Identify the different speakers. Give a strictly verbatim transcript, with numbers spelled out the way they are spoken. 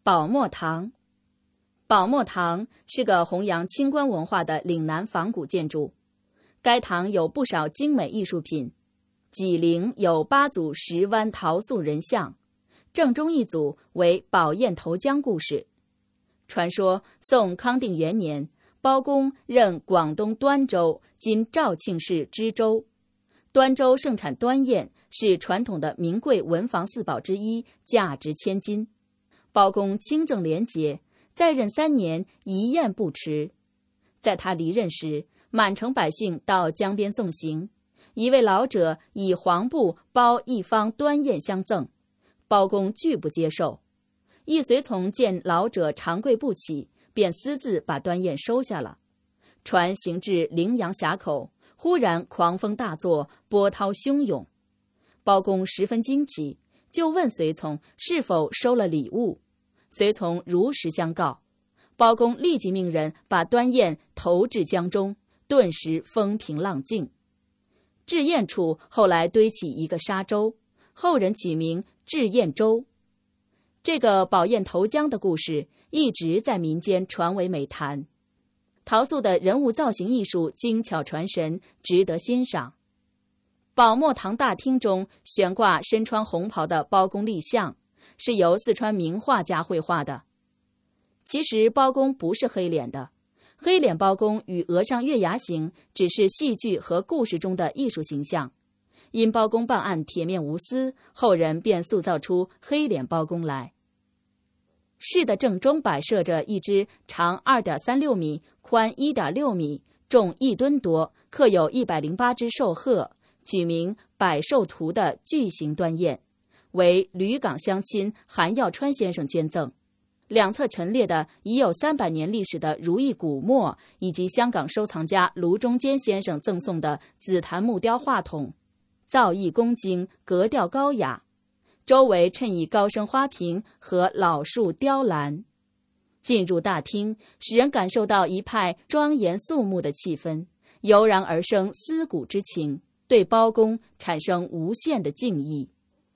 Speaker 1: 宝墨堂。宝墨堂是个弘扬清官文化的岭南仿古建筑，该堂有不少精美艺术品，脊陵有八组石湾陶塑人像，正中一组为宝焰投江故事。传说宋康定元年，包公任广东端州（今肇庆市知州），端州盛产端砚，是传统的名贵文房四宝之一，价值千金。包公清正廉洁，在任三年，一砚不迟。在他离任时，满城百姓到江边送行，一位老者以黄布包一方端砚相赠，包公拒不接受。一随从见老者长跪不起，便私自把端砚收下了。船行至陵阳峡口，忽然狂风大作，波涛汹涌。包公十分惊奇，就问随从是否收了礼物。随从如实相告，包公立即命人把端砚投至江中，顿时风平浪静。至砚处后来堆起一个沙洲，后人取名至砚洲。这个宝焰投江的故事一直在民间传为美谈。陶塑的人物造型艺术精巧传神，值得欣赏。宝墨堂大厅中悬挂身穿红袍的包公立像，是由四川名画家绘画的。其实包公不是黑脸的，黑脸包公与额上月牙形只是戏剧和故事中的艺术形象。因包公办案铁面无私，后人便塑造出黑脸包公来。室的正中摆设着一只长 二点三六米、宽 一点六米、重一吨多，刻有一百零八只寿鹤，取名百寿图的巨型端砚，为吕港乡亲韩耀川先生捐赠。两侧陈列的已有三百年历史的如意古墨，以及香港收藏家卢中坚先生赠送的紫檀木雕话筒，造诣恭精，格调高雅，周围衬以高升花瓶和老树雕栏。进入大厅，使人感受到一派庄严肃穆的气氛，油然而生思古之情，对包公产生无限的敬意。